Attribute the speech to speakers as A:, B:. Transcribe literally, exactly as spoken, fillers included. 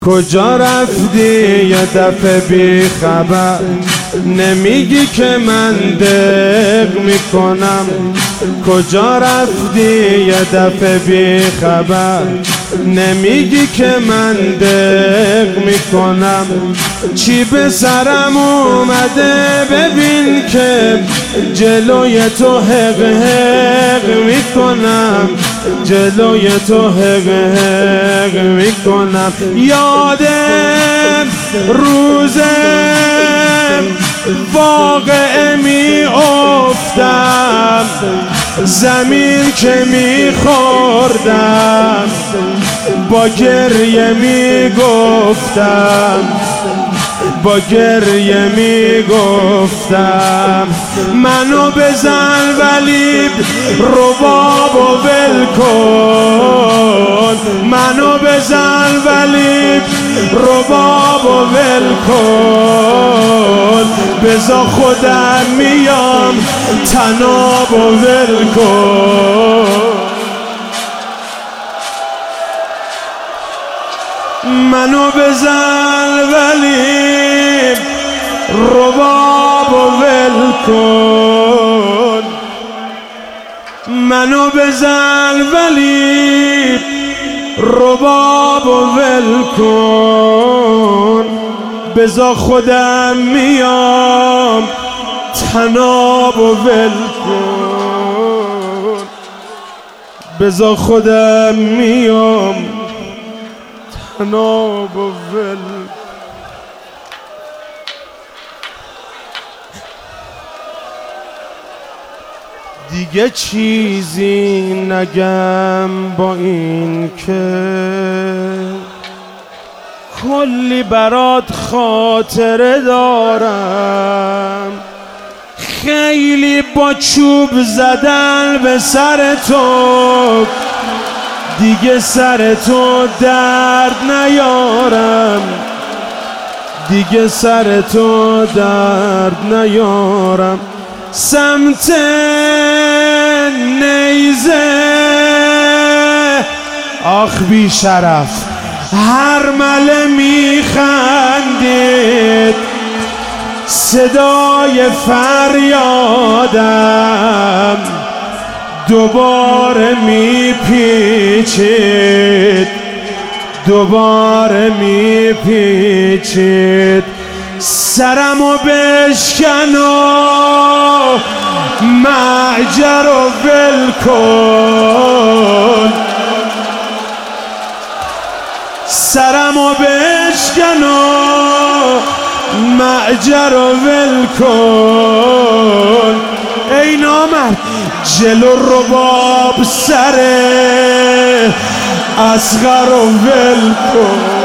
A: کجا رفتی یه دفعه بی خبر، نمیگی که من دق میکنم. کجا رفتی یه دفعه بی خبر، نمیگی که من دق میکنم. چی به سرم اومده ببین که جلوی تو حق حق میکنم، جلوی تو حق حق میکنم. یادم روزم واقعه می افتم، زمین که می خوردم، با گریه می گفتم، با گریه می گفتم منو بزن ولی ربابو ول کن، منو بزن ولی ربابو ول کن. بذار خودم میام طنابو ول کن. منو بزن ولی ربابو ول کن، منو بزن ولی ربابو ول کن. بذار خودم میام طنابو ول کن، بذار خودم میام طنابو ول. دیگه چیزی نگم با این که کلی برات خاطره دارم، خیلی با چوب زدن به سر تو، دیگه سر تو درد نیارم، دیگه سر تو درد نیارم. سمت نیزه آخ بی شرف هر مله میخندید، صدای فریادم دوباره میپیچید، دوباره میپیچید. سرمو بشکن و معجر رو ول کن، سرمو بشکن و معجر رو ول کن. ای نامرد جلو رباب سر اصغر رو ول کن.